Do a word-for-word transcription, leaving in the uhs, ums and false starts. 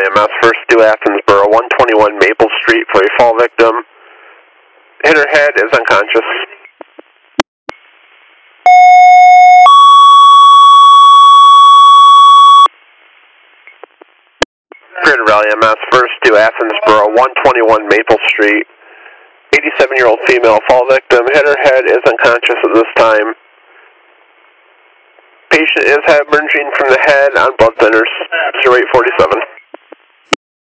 M S, first to Athensboro, one twenty-one Maple Street for a fall victim. Hit her head, is unconscious. Greater Raleigh M S, first to Athensboro, one twenty-one Maple Street. eighty-seven-year-old female fall victim, hit her head, is unconscious at this time. Patient is hemorrhaging from the head on blood thinners, zero eight forty-seven.